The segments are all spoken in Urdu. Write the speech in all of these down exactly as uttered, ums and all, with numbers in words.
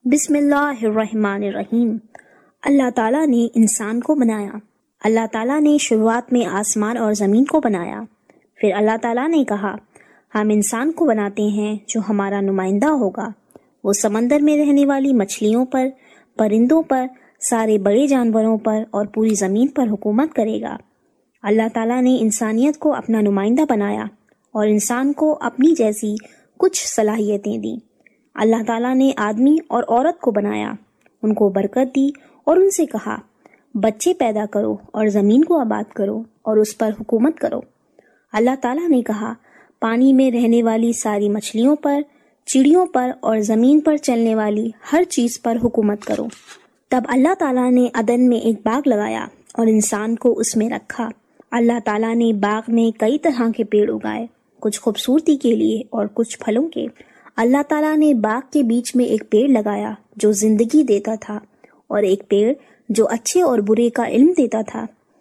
بسم اللہ الرحمن الرحیم۔ اللہ تعالیٰ نے انسان کو بنایا۔ اللہ تعالیٰ نے شروعات میں آسمان اور زمین کو بنایا۔ پھر اللہ تعالیٰ نے کہا ہم انسان کو بناتے ہیں جو ہمارا نمائندہ ہوگا۔ وہ سمندر میں رہنے والی مچھلیوں پر، پرندوں پر، سارے بڑے جانوروں پر اور پوری زمین پر حکومت کرے گا۔ اللہ تعالیٰ نے انسانیت کو اپنا نمائندہ بنایا اور انسان کو اپنی جیسی کچھ صلاحیتیں دیں۔ اللہ تعالیٰ نے آدمی اور عورت کو بنایا، ان کو برکت دی اور ان سے کہا بچے پیدا کرو اور زمین کو آباد کرو اور اس پر حکومت کرو۔ اللہ تعالیٰ نے کہا پانی میں رہنے والی ساری مچھلیوں پر، چڑیوں پر اور زمین پر چلنے والی ہر چیز پر حکومت کرو۔ تب اللہ تعالیٰ نے عدن میں ایک باغ لگایا اور انسان کو اس میں رکھا۔ اللہ تعالیٰ نے باغ میں کئی طرح کے پیڑ اگائے، کچھ خوبصورتی کے لیے اور کچھ پھلوں کے۔ اللہ تعالیٰ نے باغ کے بیچ میں ایک پیڑ لگایا جو زندگی دیتا تھا اور ایک پیڑ جو اچھے اور برے کا علم دیتا تھا۔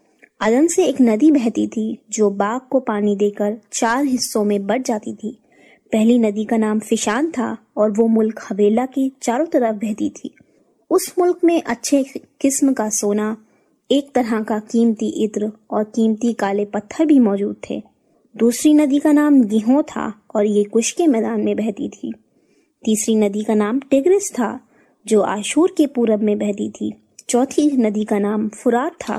عدن سے ایک ندی بہتی تھی جو باغ کو پانی دے کر چار حصوں میں بٹ جاتی تھی۔ پہلی ندی کا نام فشان تھا اور وہ ملک حویلہ کے چاروں طرف بہتی تھی۔ اس ملک میں اچھے قسم کا سونا، ایک طرح کا قیمتی عطر اور قیمتی کالے پتھر بھی موجود تھے۔ دوسری ندی کا نام گیہوں تھا اور یہ کش کے میدان میں بہتی تھی۔ تیسری ندی کا نام ٹگرس تھا جو آشور کے پورب میں بہتی تھی۔ چوتھی ندی کا نام فرات تھا۔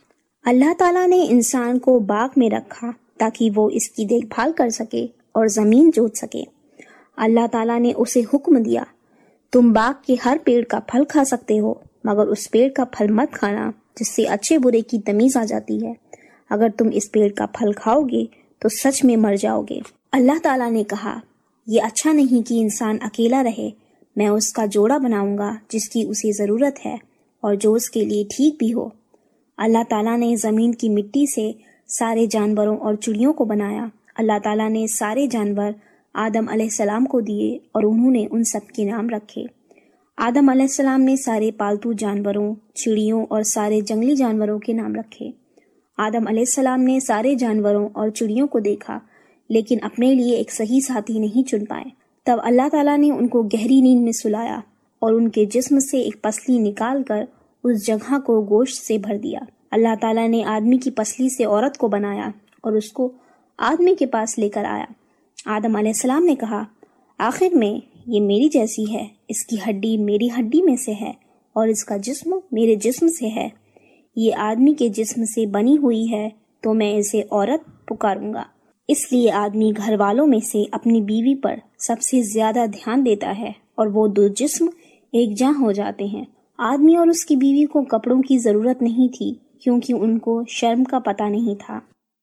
اللہ تعالیٰ نے انسان کو باغ میں رکھا تاکہ وہ اس کی دیکھ بھال کر سکے اور زمین جوت سکے۔ اللہ تعالیٰ نے اسے حکم دیا تم باغ کے ہر پیڑ کا پھل کھا سکتے ہو مگر اس پیڑ کا پھل مت کھانا جس سے اچھے برے کی تمیز آ جاتی ہے۔ اگر تم اس پیڑ کا پھل کھاؤ گے تو سچ میں مر جاؤ گے۔ اللہ تعالیٰ نے کہا یہ اچھا نہیں کہ انسان اکیلا رہے، میں اس کا جوڑا بناؤں گا جس کی اسے ضرورت ہے اور جو اس کے لیے ٹھیک بھی ہو۔ اللہ تعالیٰ نے زمین کی مٹی سے سارے جانوروں اور چڑیوں کو بنایا۔ اللہ تعالیٰ نے سارے جانور آدم علیہ السلام کو دیے اور انہوں نے ان سب کے نام رکھے۔ آدم علیہ السلام نے سارے پالتو جانوروں، چڑیوں اور سارے جنگلی جانوروں کے نام رکھے۔ آدم علیہ السلام نے سارے جانوروں اور چڑیوں کو دیکھا لیکن اپنے لیے ایک صحیح ساتھی نہیں چن پائے۔ تب اللہ تعالیٰ نے ان کو گہری نیند میں سلایا اور ان کے جسم سے ایک پسلی نکال کر اس جگہ کو گوشت سے بھر دیا۔ اللہ تعالیٰ نے آدمی کی پسلی سے عورت کو بنایا اور اس کو آدمی کے پاس لے کر آیا۔ آدم علیہ السلام نے کہا آخر میں یہ میری جیسی ہے، اس کی ہڈی میری ہڈی میں سے ہے اور اس کا جسم میرے جسم سے ہے۔ یہ آدمی کے جسم سے بنی ہوئی ہے تو میں اسے عورت پکاروں گا۔ اس لیے آدمی گھر والوں میں سے اپنی بیوی پر سب سے زیادہ دھیان دیتا ہے اور وہ دو جسم ایک جاں ہو جاتے ہیں۔ آدمی اور اس کی بیوی کو کپڑوں کی ضرورت نہیں تھی کیونکہ ان کو شرم کا پتہ نہیں تھا۔